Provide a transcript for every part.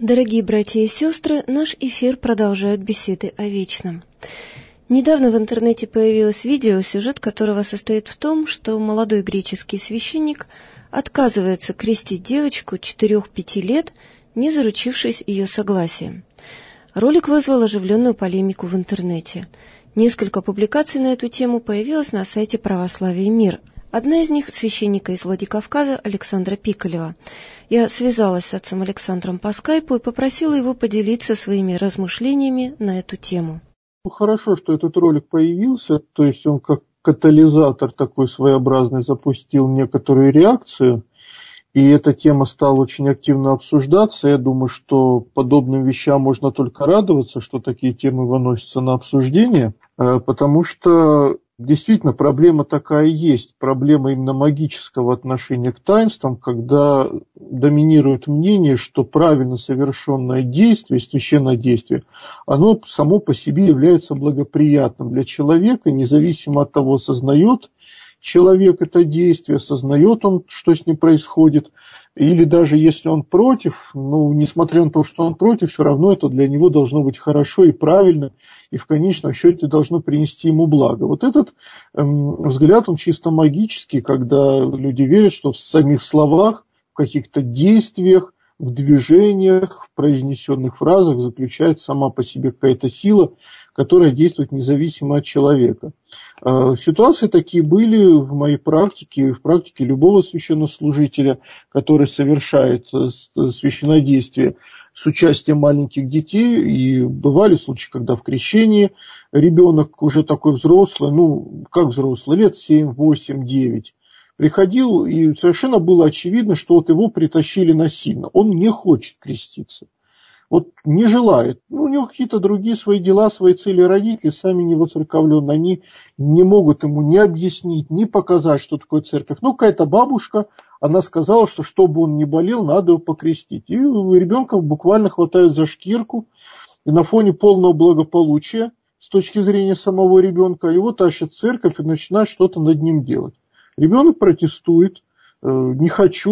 Дорогие братья и сестры, наш эфир продолжают беседы о вечном. Недавно в интернете появилось видео, сюжет которого состоит в том, что молодой греческий священник отказывается крестить девочку 4-5 лет, не заручившись ее согласием. Ролик вызвал оживленную полемику в интернете. Несколько публикаций на эту тему появилось на сайте «Православие и мир». Одна из них – священника из Владикавказа Александра Пикалева. Я связалась с отцом Александром по скайпу и попросила его поделиться своими размышлениями на эту тему. Хорошо, что этот ролик появился, то есть он как катализатор такой своеобразный запустил некоторую реакцию, и эта тема стала очень активно обсуждаться. Я думаю, что подобным вещам можно только радоваться, что такие темы выносятся на обсуждение, потому что действительно проблема такая есть, проблема именно магического отношения к таинствам, когда доминирует мнение, что правильно совершенное действие, священное действие, оно само по себе является благоприятным для человека, независимо от того, осознает человек это действие, осознает он, что с ним происходит, или даже если он против, несмотря на то, что он против, все равно это для него должно быть хорошо и правильно, и в конечном счете должно принести ему благо. Вот этот взгляд, он чисто магический, когда люди верят, что в самих словах, в каких-то действиях, в движениях, в произнесенных фразах заключается сама по себе какая-то сила, которая действует независимо от человека. Ситуации такие были в моей практике, в практике любого священнослужителя, который совершает священнодействие с участием маленьких детей. И бывали случаи, когда в крещении ребенок уже такой взрослый, как взрослый, лет 7, 8, 9, приходил, и совершенно было очевидно, что вот его притащили насильно. Он не хочет креститься. Вот не желает. У него какие-то другие свои дела, свои цели. Родители сами не воцерковлены. Они не могут ему ни объяснить, ни показать, что такое церковь. Какая-то бабушка, она сказала, что чтобы он не болел, надо его покрестить. И ребенка буквально хватают за шкирку. И на фоне полного благополучия, с точки зрения самого ребенка, его тащат в церковь и начинают что-то над ним делать. Ребенок протестует. Не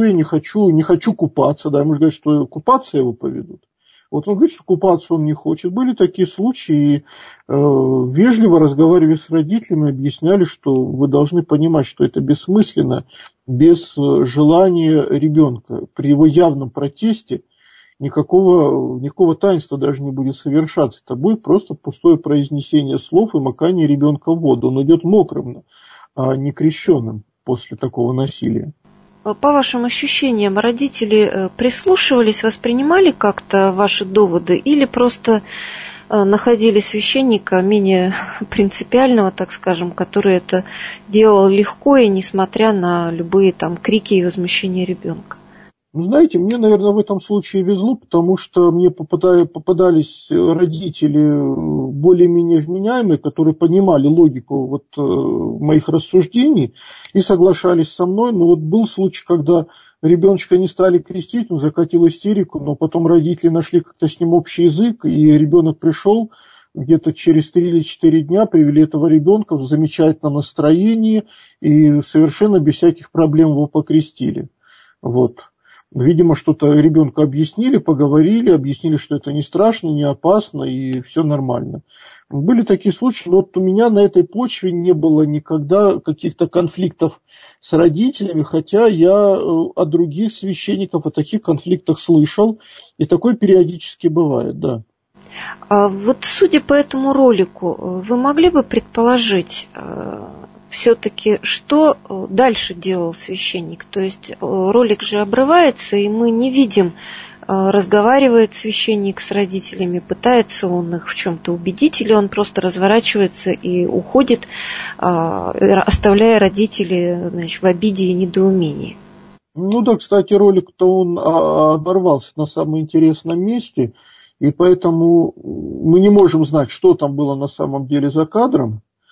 хочу купаться. Да, ему же говорят, что купаться его поведут. Вот он говорит, что купаться он не хочет. Были такие случаи, и вежливо разговаривали с родителями, объясняли, что вы должны понимать, что это бессмысленно, без желания ребенка. При его явном протесте никакого таинства даже не будет совершаться. Это будет просто пустое произнесение слов и макание ребенка в воду. Он идет мокрым, а не крещенным после такого насилия. По вашим ощущениям, родители прислушивались, воспринимали как-то ваши доводы или просто находили священника менее принципиального, так скажем, который это делал легко и несмотря на любые крики и возмущения ребенка? Знаете, мне, наверное, в этом случае везло, потому что мне попадались родители более-менее вменяемые, которые понимали логику моих рассуждений и соглашались со мной. Но был случай, когда ребеночка не стали крестить, он закатил истерику, но потом родители нашли как-то с ним общий язык, и ребенок пришел где-то через 3 или 4 дня, привели этого ребенка в замечательном настроении и совершенно без всяких проблем его покрестили. Видимо, что-то ребенку объяснили, поговорили, объяснили, что это не страшно, не опасно и все нормально. Были такие случаи, но у меня на этой почве не было никогда каких-то конфликтов с родителями, хотя я от других священников о таких конфликтах слышал, и такое периодически бывает, да. Судя по этому ролику, вы могли бы предположить, все-таки, что дальше делал священник? То есть ролик же обрывается, и мы не видим, разговаривает священник с родителями, пытается он их в чем-то убедить, или он просто разворачивается и уходит, оставляя родителей в обиде и недоумении. Кстати, ролик-то он оборвался на самом интересном месте, и поэтому мы не можем знать, что там было на самом деле за кадром.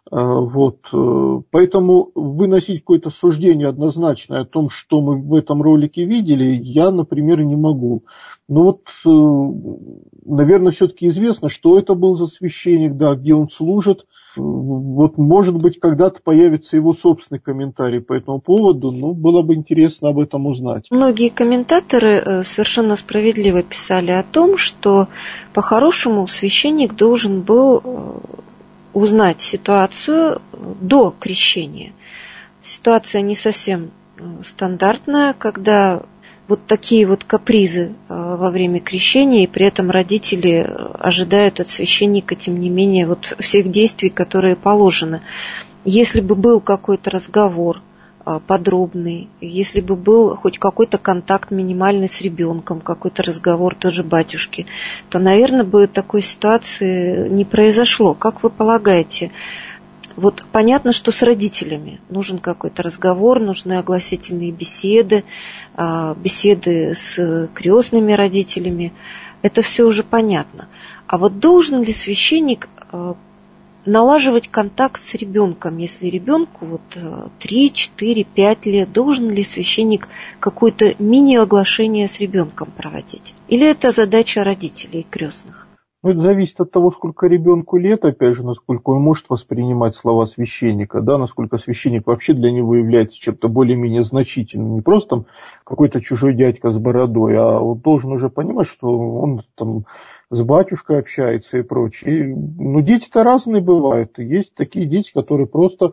Вот. Поэтому выносить какое-то суждение однозначное о том, что мы в этом ролике видели, я, например, не могу. Но вот, наверное, все-таки известно, что это был за священник, да, где он служит. Вот, может быть, когда-то появится его собственный комментарий по этому поводу, но было бы интересно об этом узнать. Многие комментаторы совершенно справедливо писали о том, что по-хорошему священник должен был узнать ситуацию до крещения. Ситуация не совсем стандартная, когда вот такие вот капризы во время крещения, и при этом родители ожидают от священника, тем не менее, вот всех действий, которые положены. Если бы был какой-то разговор подробный, если бы был хоть какой-то контакт минимальный с ребенком, какой-то разговор тоже батюшки, то, наверное, бы такой ситуации не произошло. Как вы полагаете? Вот понятно, что с родителями нужен какой-то разговор, нужны огласительные беседы, беседы с крестными родителями. Это все уже понятно. А вот должен ли священник налаживать контакт с ребенком, если ребенку вот 3, 4, 5 лет, должен ли священник какое-то мини-оглашение с ребенком проводить? Или это задача родителей крестных? Ну, это зависит от того, сколько ребенку лет, опять же, насколько он может воспринимать слова священника, да, насколько священник вообще для него является чем-то более-менее значительным. Не просто там какой-то чужой дядька с бородой, а он должен уже понимать, что он там с батюшкой общается и прочее. Но дети-то разные бывают. Есть такие дети, которые просто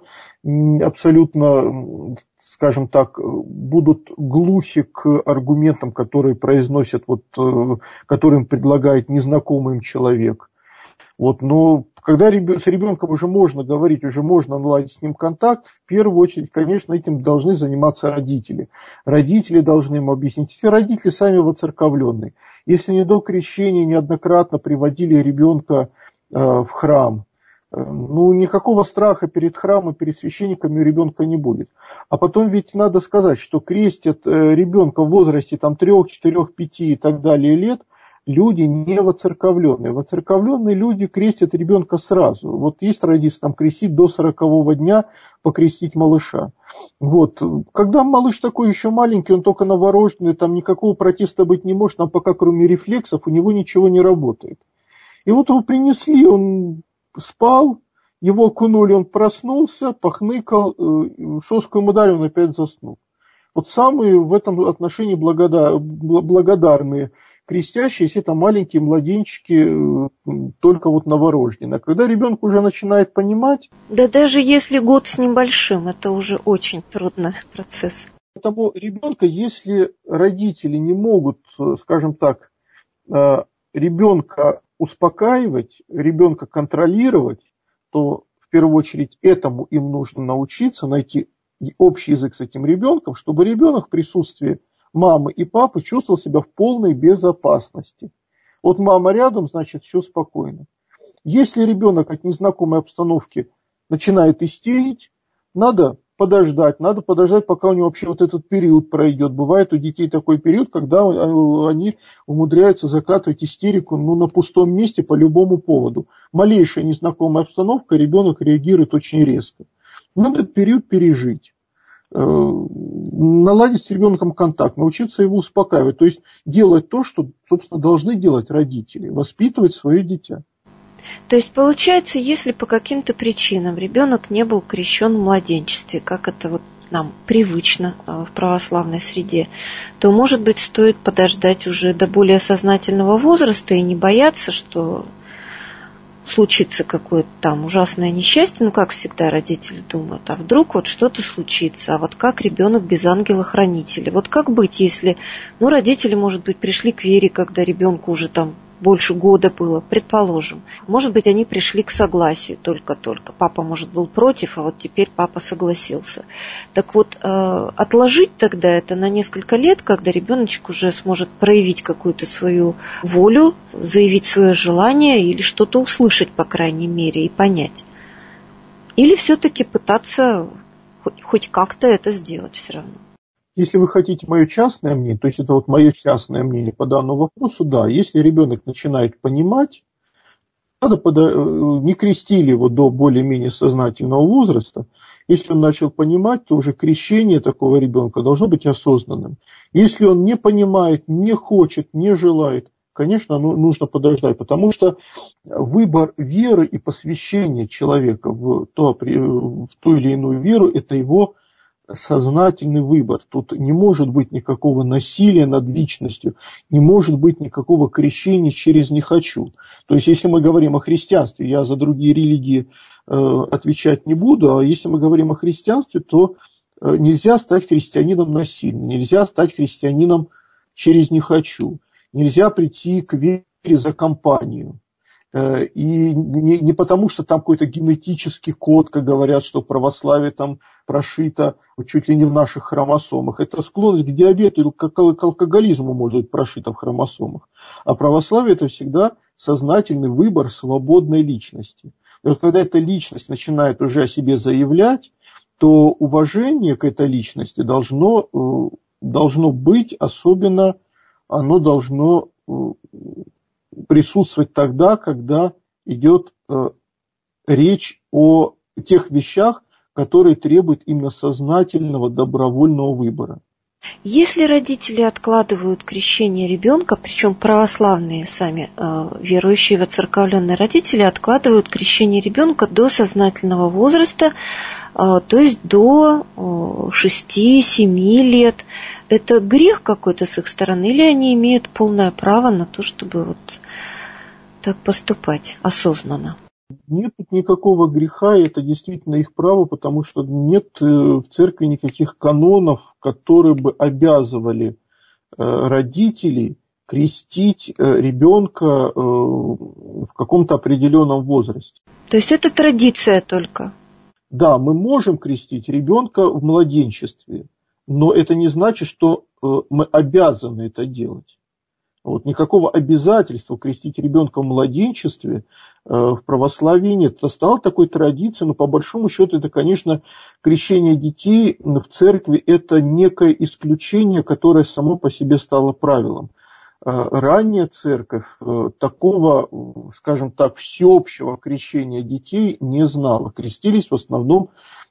абсолютно, скажем так, будут глухи к аргументам, которые произносят, вот, которым предлагает незнакомый им человек. Вот, но когда с ребенком уже можно говорить, уже можно наладить с ним контакт, в первую очередь, конечно, этим должны заниматься родители. Родители должны ему объяснить. Все родители сами воцерковленные. Если не до крещения неоднократно приводили ребенка в храм, ну, никакого страха перед храмом, перед священниками у ребенка не будет. А потом ведь надо сказать, что крестят ребенка в возрасте там, 3, 4, 5 и так далее лет люди не воцерковленные. Воцерковленные люди крестят ребенка сразу. Вот есть традиция там крестить до 40-го дня, покрестить малыша. Вот. Когда малыш такой еще маленький, он только новорожденный, там никакого протеста быть не может, там пока кроме рефлексов у него ничего не работает. И вот его принесли, он спал, его окунули, он проснулся, похныкал, соску ему дали, он опять заснул. Вот самые в этом отношении благодарные крестящиеся, это маленькие младенчики, только вот новорожденные. А когда ребенок уже начинает понимать... Да даже если год с небольшим, это уже очень трудный процесс. Того ребенка, если родители не могут, скажем так, ребенка успокаивать, ребенка контролировать, то в первую очередь этому им нужно научиться, найти общий язык с этим ребенком, чтобы ребенок в присутствии мамы и папы чувствовал себя в полной безопасности. Вот мама рядом, значит, все спокойно. Если ребенок от незнакомой обстановки начинает истерить, надо подождать, пока у него вообще вот этот период пройдет. Бывает у детей такой период, когда они умудряются закатывать истерику на пустом месте по любому поводу. Малейшая незнакомая обстановка, ребенок реагирует очень резко. Надо этот период пережить. Наладить с ребенком контакт, научиться его успокаивать, то есть делать то, что, собственно, должны делать родители, воспитывать свое дитя. То есть, получается, если по каким-то причинам ребенок не был крещен в младенчестве, как это вот нам привычно в православной среде, то, может быть, стоит подождать уже до более сознательного возраста и не бояться, что случится какое-то там ужасное несчастье, как всегда родители думают, а вдруг вот что-то случится, а вот как ребенок без ангела-хранителя, вот как быть, если, родители, может быть, пришли к вере, когда ребенку уже там больше года было, предположим. Может быть, они пришли к согласию только-только. Папа, может, был против, а вот теперь папа согласился. Так вот, отложить тогда это на несколько лет, когда ребеночек уже сможет проявить какую-то свою волю, заявить свое желание или что-то услышать, по крайней мере, и понять. Или все-таки пытаться хоть как-то это сделать все равно. Если вы хотите мое частное мнение, то есть это вот мое частное мнение по данному вопросу, да, если ребенок начинает понимать, не крестили его до более-менее сознательного возраста. Если он начал понимать, то уже крещение такого ребенка должно быть осознанным. Если он не понимает, не хочет, не желает, конечно, нужно подождать, потому что выбор веры и посвящение человека в ту или иную веру – это его сознательный выбор. Тут не может быть никакого насилия над личностью, не может быть никакого крещения через «не хочу». То есть, если мы говорим о христианстве, я за другие религии отвечать не буду, а если мы говорим о христианстве, то нельзя стать христианином насильно, нельзя стать христианином через «не хочу», нельзя прийти к вере за компанию. И не потому, что там какой-то генетический код, как говорят, что православие там прошито чуть ли не в наших хромосомах. Это склонность к диабету или к алкоголизму может быть прошита в хромосомах. А православие – это всегда сознательный выбор свободной личности. И вот когда эта личность начинает уже о себе заявлять, то уважение к этой личности должно быть, особенно оно должно присутствовать тогда, когда идет речь о тех вещах, которые требуют именно сознательного, добровольного выбора. Если родители откладывают крещение ребенка, причем православные сами верующие, воцерковленные родители откладывают крещение ребенка до сознательного возраста, то есть до 6-7 лет, это грех какой-то с их стороны, или они имеют полное право на то, чтобы вот так поступать осознанно? Нет тут никакого греха, и это действительно их право, потому что нет в церкви никаких канонов, которые бы обязывали родителей крестить ребенка в каком-то определенном возрасте. То есть это традиция только? Да, мы можем крестить ребенка в младенчестве, но это не значит, что мы обязаны это делать. Вот, никакого обязательства крестить ребенка в младенчестве в православии нет. Это стало такой традицией, но по большому счету это, конечно, крещение детей в церкви – это некое исключение, которое само по себе стало правилом. Ранняя церковь такого, скажем так, всеобщего крещения детей не знала. Крестились в основном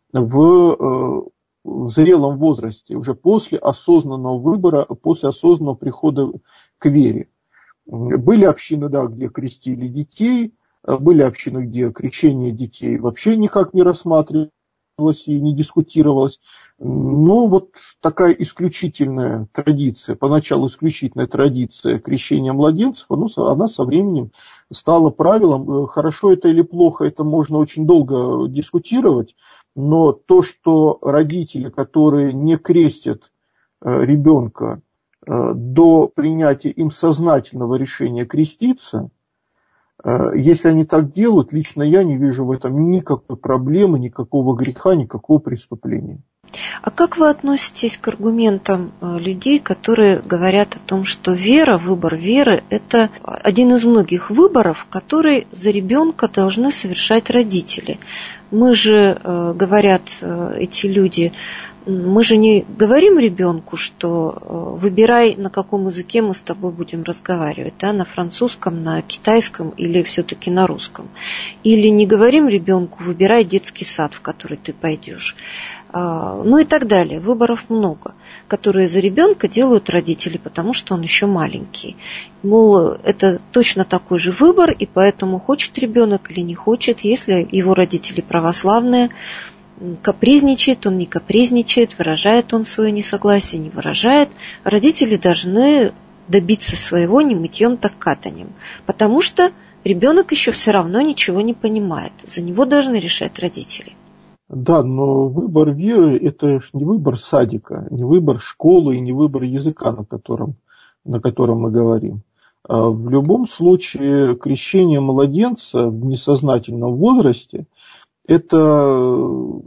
в зрелом возрасте, уже после осознанного выбора, после осознанного прихода к вере. Были общины, да, где крестили детей, были общины, где крещение детей вообще никак не рассматривалось и не дискутировалось. Но вот такая исключительная традиция, поначалу исключительная традиция крещения младенцев, она со временем стала правилом. Хорошо это или плохо, это можно очень долго дискутировать, но то, что родители, которые не крестят ребенка до принятия им сознательного решения креститься, если они так делают, лично я не вижу в этом никакой проблемы, никакого греха, никакого преступления. А как вы относитесь к аргументам людей, которые говорят о том, что вера, выбор веры – это один из многих выборов, которые за ребенка должны совершать родители? Мы же, говорят эти люди, мы же не говорим ребенку, что выбирай, на каком языке мы с тобой будем разговаривать, да, на французском, на китайском или все-таки на русском. Или не говорим ребенку, выбирай детский сад, в который ты пойдешь. Ну и так далее. Выборов много, которые за ребенка делают родители, потому что он еще маленький. Мол, это точно такой же выбор, и поэтому хочет ребенок или не хочет, если его родители православные, капризничает, он не капризничает, выражает он свое несогласие, не выражает. Родители должны добиться своего не мытьем, так катаньем, потому что ребенок еще все равно ничего не понимает. За него должны решать родители. Да, но выбор веры – это не выбор садика, не выбор школы и не выбор языка, на котором мы говорим. В любом случае, крещение младенца в несознательном возрасте – это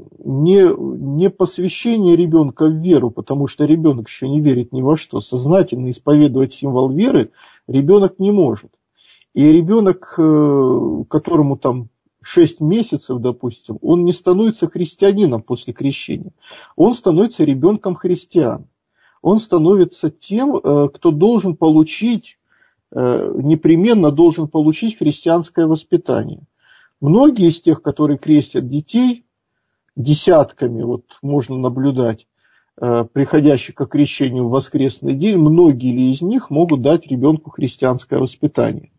не посвящение ребенка в веру, потому что ребенок еще не верит ни во что. Сознательно исповедовать символ веры ребенок не может. И ребенок, которому там 6 месяцев, допустим, он не становится христианином после крещения. Он становится ребенком христиан. Он становится тем, кто должен получить непременно должен получить христианское воспитание. Многие из тех, которые крестят детей, десятками вот можно наблюдать, приходящих к крещению в воскресный день, многие ли из них могут дать ребенку христианское воспитание.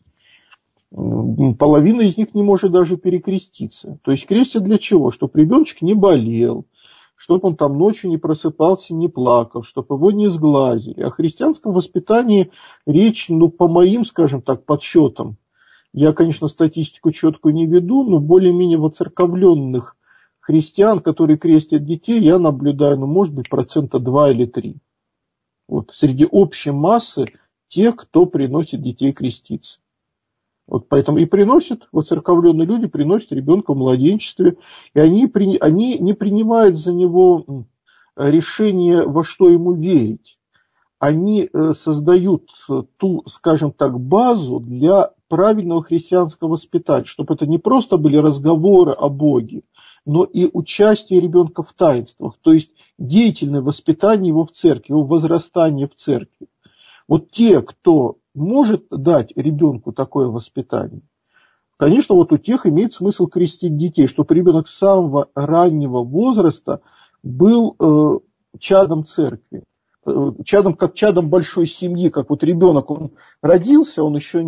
Половина из них не может даже перекреститься. То есть крестят для чего? Чтобы ребеночек не болел, чтобы он там ночью не просыпался, не плакал, чтобы его не сглазили. О христианском воспитании речь, по моим, скажем так, подсчетам, я, конечно, статистику четкую не веду, но более-менее воцерковленных христиан, которые крестят детей, я наблюдаю, может быть, 2 или 3%. Вот, среди общей массы тех, кто приносит детей креститься. Вот поэтому и приносят, воцерковленные люди приносят ребенка в младенчестве, и они не принимают за него решение, во что ему верить. Они создают ту, скажем так, базу для правильного христианского воспитания, чтобы это не просто были разговоры о Боге, но и участие ребенка в таинствах, то есть деятельное воспитание его в церкви, его возрастание в церкви. Вот те, кто может дать ребенку такое воспитание, конечно, вот у тех имеет смысл крестить детей, чтобы ребенок с самого раннего возраста был чадом церкви, как чадом большой семьи, как вот ребенок, он родился, он еще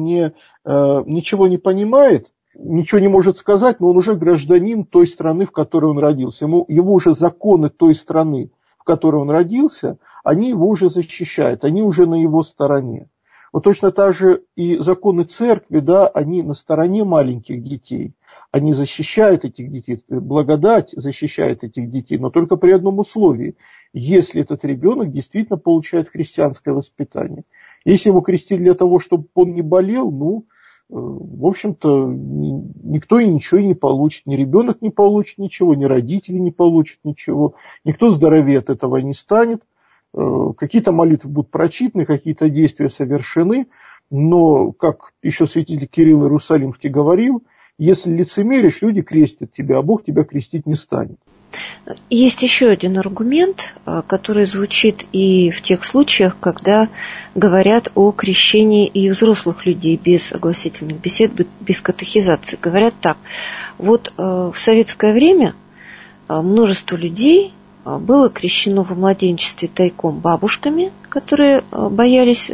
ничего не понимает, ничего не может сказать, но он уже гражданин той страны, в которой он родился. Его уже законы той страны, в которой он родился, они его уже защищают, они уже на его стороне. Вот точно так же и законы церкви, да, они на стороне маленьких детей. Они защищают этих детей, благодать защищает этих детей, но только при одном условии. Если этот ребенок действительно получает христианское воспитание. Если его крестить для того, чтобы он не болел, в общем-то, никто и ничего и не получит. Ни ребенок не получит ничего, ни родители не получат ничего. Никто здоровее от этого не станет. Какие-то молитвы будут прочитаны, какие-то действия совершены, но, как еще святитель Кирилл Иерусалимский говорил, если лицемеришь, люди крестят тебя, а Бог тебя крестить не станет. Есть еще один аргумент, который звучит и в тех случаях, когда говорят о крещении и взрослых людей без огласительных бесед, без катехизации. Говорят так: вот в советское время множество людей было крещено во младенчестве тайком бабушками, которые боялись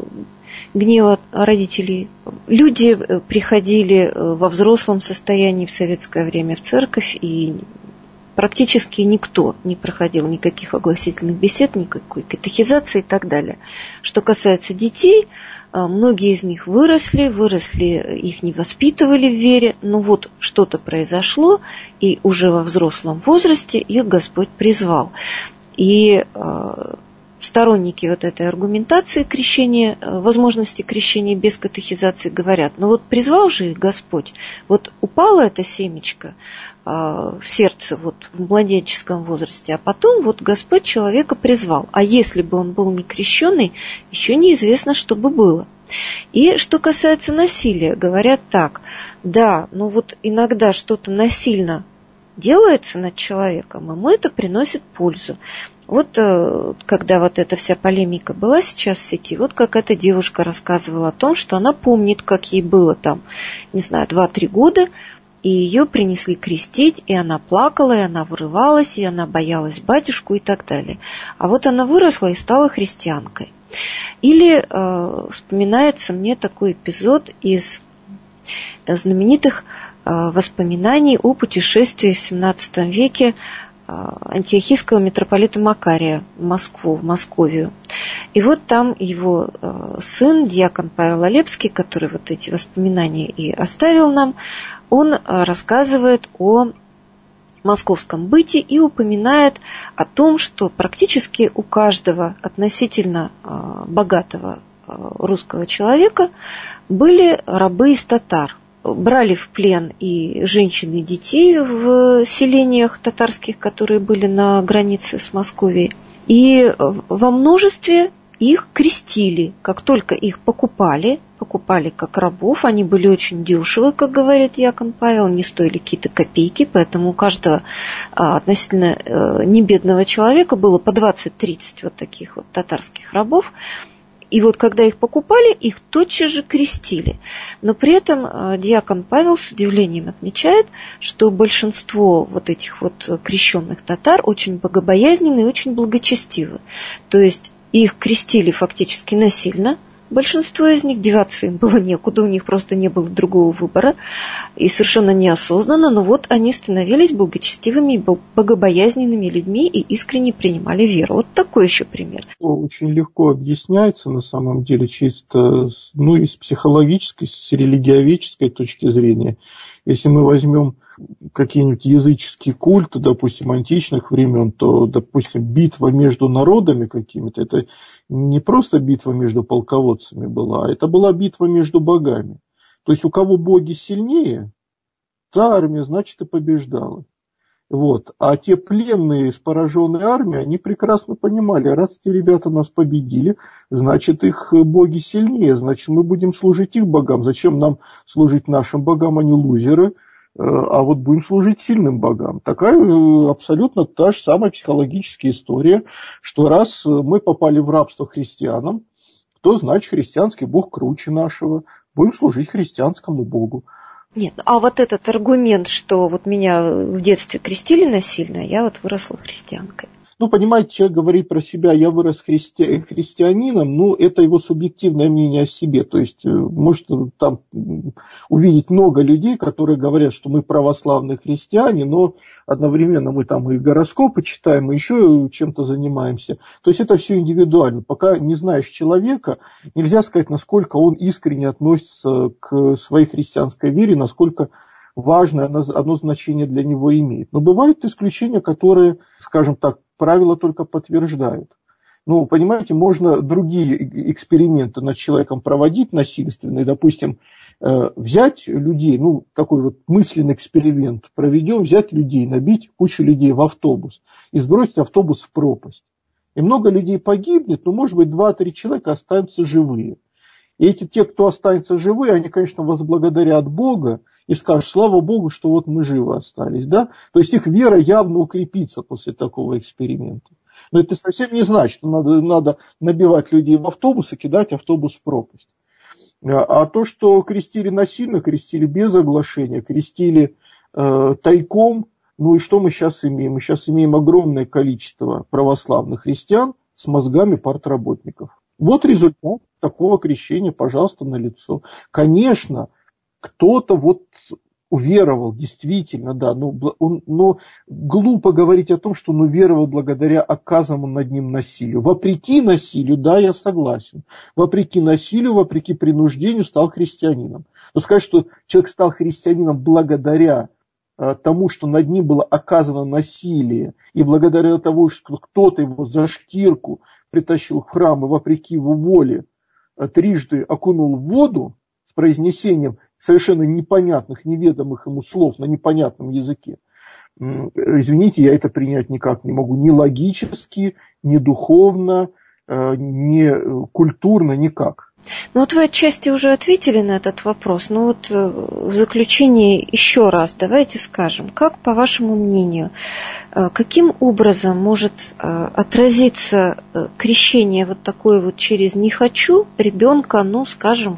гнева родителей. Люди приходили во взрослом состоянии в советское время в церковь, и практически никто не проходил никаких огласительных бесед, никакой катехизации и так далее. Что касается детей, многие из них выросли, их не воспитывали в вере, но вот что-то произошло, и уже во взрослом возрасте их Господь призвал. И сторонники вот этой аргументации крещения, возможности крещения без катехизации говорят: вот призвал же их Господь, вот упала эта семечко в сердце вот в младенческом возрасте, а потом вот Господь человека призвал. А если бы он был не крещеный, еще неизвестно, что бы было. И что касается насилия, говорят так: да, вот иногда что-то насильно делается над человеком, ему это приносит пользу. Вот когда вот эта вся полемика была сейчас в сети, вот как эта девушка рассказывала о том, что она помнит, как ей было 2-3 года, и ее принесли крестить, и она плакала, и она вырывалась, и она боялась батюшку и так далее. А вот она выросла и стала христианкой. Или вспоминается мне такой эпизод из знаменитых воспоминаний о путешествии в XVII веке антиохийского митрополита Макария в Московию. И вот там его сын, диакон Павел Олепский, который вот эти воспоминания и оставил нам, он рассказывает о московском быте и упоминает о том, что практически у каждого относительно богатого русского человека были рабы из татар. Брали в плен и женщин, и детей в селениях татарских, которые были на границе с Московией. И во множестве их крестили. Как только их покупали как рабов, они были очень дешевы, как говорит диакон Павел, не стоили какие-то копейки, поэтому у каждого относительно небедного человека было по 20-30 вот таких вот татарских рабов. И вот когда их покупали, их тотчас же крестили. Но при этом диакон Павел с удивлением отмечает, что большинство вот этих вот крещенных татар очень богобоязненны и очень благочестивы. То есть их крестили фактически насильно. Большинство из них, деваться им было некуда, у них просто не было другого выбора. И совершенно неосознанно, но вот они становились благочестивыми и богобоязненными людьми и искренне принимали веру. Вот такой еще пример. Очень легко объясняется на самом деле чисто, из психологической, с религиоведческой точки зрения. Если мы возьмем какие-нибудь языческие культы, допустим, античных времен, то, допустим, битва между народами какими-то, это не просто битва между полководцами была, это была битва между богами. То есть у кого боги сильнее, та армия, значит, и побеждала. Вот. А те пленные с пораженной армией, они прекрасно понимали, раз эти ребята нас победили, значит, их боги сильнее, значит, мы будем служить их богам. Зачем нам служить нашим богам, они лузеры, а вот будем служить сильным богам. Такая абсолютно та же самая психологическая история, что раз мы попали в рабство христианам, то значит, христианский бог круче нашего, будем служить христианскому богу. Нет, а вот этот аргумент, что вот меня в детстве крестили насильно, я вот выросла христианкой. Понимаете, человек говорит про себя, я вырос христианином, это его субъективное мнение о себе. То есть, может там увидеть много людей, которые говорят, что мы православные христиане, но одновременно мы там и гороскопы читаем, и еще чем-то занимаемся. То есть, это все индивидуально. Пока не знаешь человека, нельзя сказать, насколько он искренне относится к своей христианской вере, насколько важное одно значение для него имеет. Но бывают исключения, которые, скажем так, правила только подтверждают. Понимаете, можно другие эксперименты над человеком проводить насильственные, допустим, взять людей, такой вот мысленный эксперимент проведем, взять людей, набить кучу людей в автобус и сбросить автобус в пропасть. И много людей погибнет, но, может быть, 2-3 человека останутся живые. И те, кто останется живые, они, конечно, возблагодарят Бога и скажут, слава Богу, что вот мы живы остались. Да? То есть их вера явно укрепится после такого эксперимента. Но это совсем не значит, что надо набивать людей в автобус и кидать автобус в пропасть. А то, что крестили насильно, крестили без оглашения, крестили тайком, и что мы сейчас имеем? Мы сейчас имеем огромное количество православных христиан с мозгами партработников. Вот результат такого крещения, пожалуйста, налицо. Конечно, кто-то уверовал, действительно, да, но глупо говорить о том, что он уверовал благодаря оказанному над ним насилию. Вопреки насилию, да, я согласен. Вопреки насилию, вопреки принуждению стал христианином. Но сказать, что человек стал христианином благодаря тому, что над ним было оказано насилие, и благодаря тому, что кто-то его за шкирку притащил в храм и вопреки его воле трижды окунул в воду с произнесением совершенно непонятных, неведомых ему слов на непонятном языке. Извините, я это принять никак не могу. Ни логически, ни духовно, ни культурно, никак. Вы отчасти уже ответили на этот вопрос, но в заключение еще раз давайте скажем, как, по вашему мнению, каким образом может отразиться крещение такое через «не хочу» ребенка, скажем,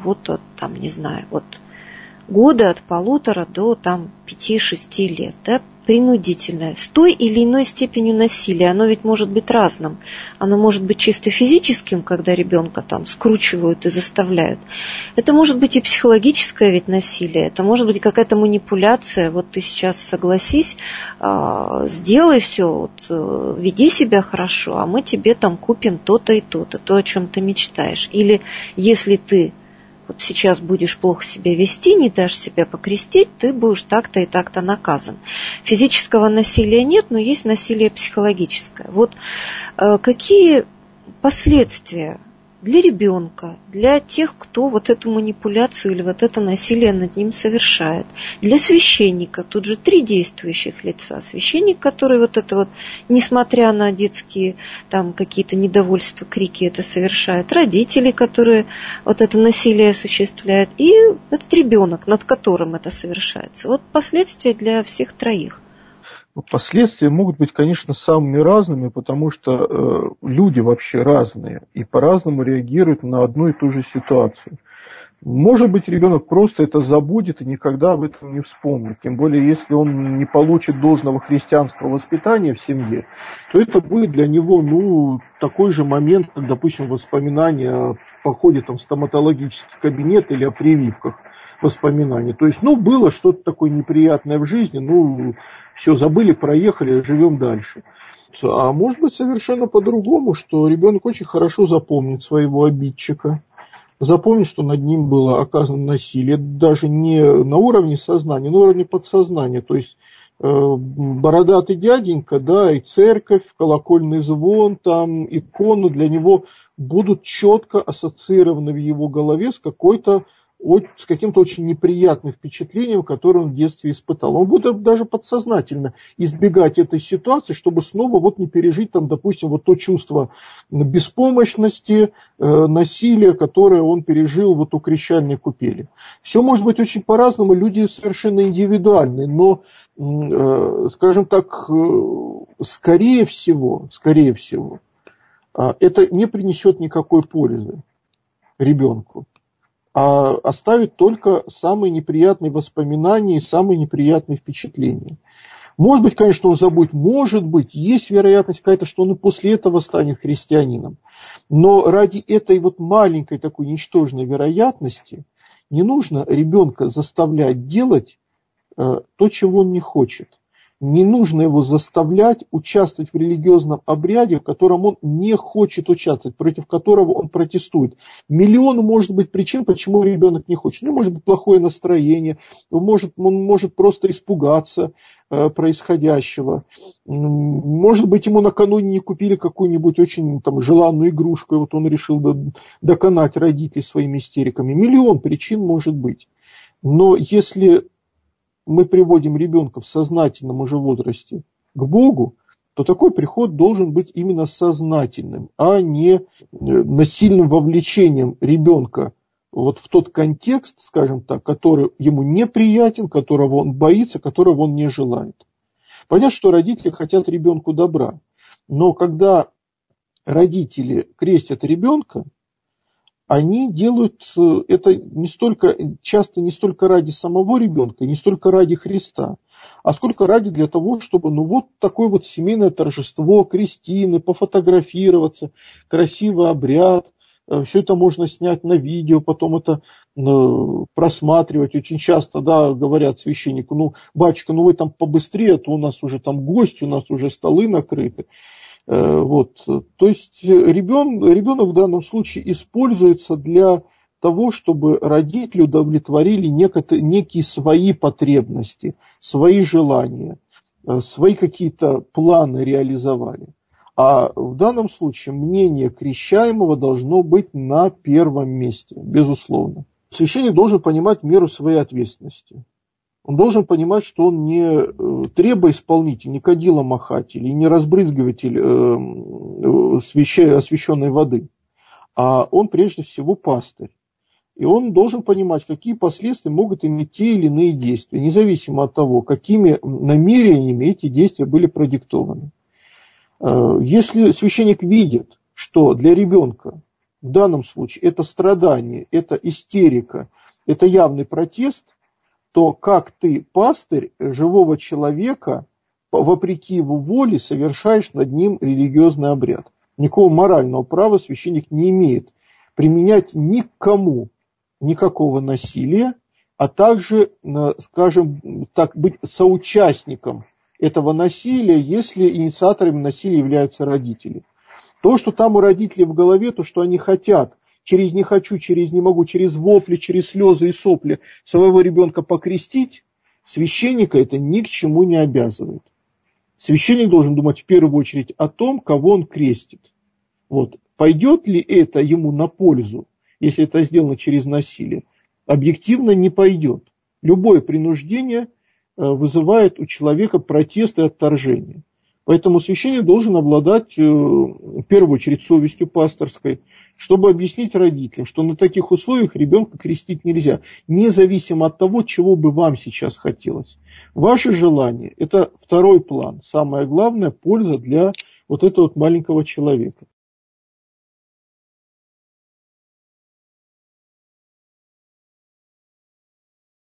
года от 1,5 до 5-6 лет, да, принудительное, с той или иной степенью насилия. Оно ведь может быть разным. Оно может быть чисто физическим, когда ребенка скручивают и заставляют. Это может быть и психологическое ведь насилие, это может быть какая-то манипуляция. Ты сейчас согласись, сделай все, веди себя хорошо, а мы тебе купим то-то и то-то, то, о чем ты мечтаешь. Или если ты сейчас будешь плохо себя вести, не дашь себя покрестить, ты будешь так-то и так-то наказан. Физического насилия нет, но есть насилие психологическое. Какие последствия для ребенка, для тех, кто эту манипуляцию или это насилие над ним совершает, для священника, тут же 3 действующих лица. Священник, который несмотря на детские какие-то недовольства, крики это совершает, родители, которые это насилие осуществляют, и этот ребенок, над которым это совершается. Последствия для всех 3. Последствия могут быть, конечно, самыми разными, потому что люди вообще разные и по-разному реагируют на одну и ту же ситуацию. Может быть, ребенок просто это забудет и никогда об этом не вспомнит. Тем более, если он не получит должного христианского воспитания в семье, то это будет для него такой же момент, как, допустим, воспоминания о походе в стоматологический кабинет или о прививках воспоминаний. То есть, было что-то такое неприятное в жизни, все, забыли, проехали, живем дальше. А может быть совершенно по-другому, что ребенок очень хорошо запомнит своего обидчика, запомнит, что над ним было оказано насилие, даже не на уровне сознания, но на уровне подсознания. То есть бородатый дяденька, да, и церковь, колокольный звон, икону для него будут четко ассоциированы в его голове с каким-то очень неприятным впечатлением, которое он в детстве испытал. Он будет даже подсознательно избегать этой ситуации, чтобы снова не пережить, допустим, то чувство беспомощности, насилия, которое он пережил у крещальной купели. Все может быть очень по-разному, люди совершенно индивидуальны, но, скажем так, скорее всего, это не принесет никакой пользы ребенку, а оставит только самые неприятные воспоминания и самые неприятные впечатления. Может быть, конечно, он забудет, может быть, есть вероятность какая-то, что он и после этого станет христианином. Но ради этой маленькой такой ничтожной вероятности не нужно ребенка заставлять делать то, чего он не хочет. Не нужно его заставлять участвовать в религиозном обряде, в котором он не хочет участвовать, против которого он протестует. Миллион может быть причин, почему ребенок не хочет. Может быть плохое настроение, он может просто испугаться происходящего. Может быть, ему накануне не купили какую-нибудь очень желанную игрушку, и он решил доконать родителей своими истериками. Миллион причин может быть. Но если мы приводим ребенка в сознательном уже возрасте к Богу, то такой приход должен быть именно сознательным, а не насильным вовлечением ребенка в тот контекст, скажем так, который ему неприятен, которого он боится, которого он не желает. Понятно, что родители хотят ребенку добра, но когда родители крестят ребенка, они делают это часто не столько ради самого ребенка, не столько ради Христа, а сколько ради для того, чтобы такое семейное торжество, крестины, пофотографироваться, красивый обряд. Все это можно снять на видео, потом это просматривать. Очень часто, говорят священнику, батюшка, вы побыстрее, а то у нас уже гости, у нас уже столы накрыты. То есть ребенок в данном случае используется для того, чтобы родители удовлетворили некие свои потребности, свои желания, свои какие-то планы реализовали. А в данном случае мнение крещаемого должно быть на первом месте, безусловно. Священник должен понимать меру своей ответственности. Он должен понимать, что он не требоисполнитель, не кадиломахатель и не разбрызгиватель освященной воды, а он прежде всего пастырь. И он должен понимать, какие последствия могут иметь те или иные действия, независимо от того, какими намерениями эти действия были продиктованы. Если священник видит, что для ребенка в данном случае это страдание, это истерика, это явный протест, то как ты, пастырь живого человека, вопреки его воле, совершаешь над ним религиозный обряд. Никакого морального права священник не имеет применять никому никакого насилия, а также, скажем так, быть соучастником этого насилия, если инициаторами насилия являются родители. То, что там у родителей в голове, то, что они хотят, через не хочу, через не могу, через вопли, через слезы и сопли своего ребенка покрестить, священника это ни к чему не обязывает. Священник должен думать в первую очередь о том, кого он крестит. Пойдет ли это ему на пользу, если это сделано через насилие? Объективно не пойдет. Любое принуждение вызывает у человека протест и отторжение. Поэтому священник должен обладать в первую очередь совестью пасторской, чтобы объяснить родителям, что на таких условиях ребенка крестить нельзя, независимо от того, чего бы вам сейчас хотелось. Ваши желания – это второй план. Самое главное – польза для вот этого вот маленького человека.